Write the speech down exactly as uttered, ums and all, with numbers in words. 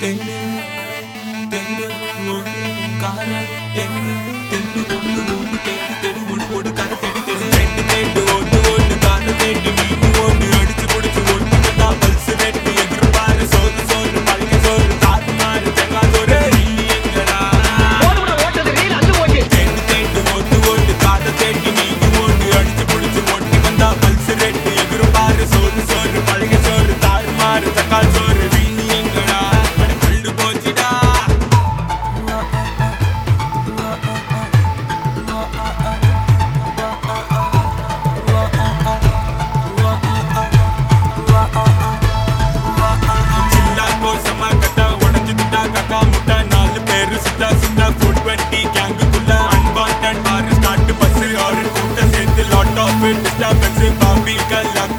தென்னு தென்னு ஒன்று கார தென்னு தென்னு ஒன்று ஒன்று தேடி தெரு ஒன்று ஒன்று கர தேடி தெரு ரெண்டு தேட்டு ஒன்று ஒன்று கார தேடி நீ ஒன்று அடிச்சு பிடிச்சு ஒன்று வந்தா பல்ஸ் ரெட்டு எதிர் பாரு சோறு சோறு பழக சோறு காத்து மாறு தெங்கா சோறு நீ எங்கடா தென்னு தேட்டு ஒன்று ஒன்று கார தேடி நீ ஒன்று அடிச்சு பிடிச்சு ஒன்று வந்தா பல்ஸ் ரெட்டு எதிர் பாரு சோறு சோறு பழக சோறு தாறு மாறு தக்கா சோறு நீ எங்கடா கள்ளு போச்சுடா சில்லா கோசமா கட்டா உடஞ்சுட்டா கக்கா முட்டா நாலு பேரு சுத்தா சுத்தா ஃபுட் டுவெண்ட்டி கேங்குக்குள்ள அன்வான்ட் பாரு ஸ்டார்ட் பஸ் ஆறு கூட்டம் சேர்த்து லாட் ஆஃப் டிஸ்டர்பன்ஸ் பாம்பி கல்லா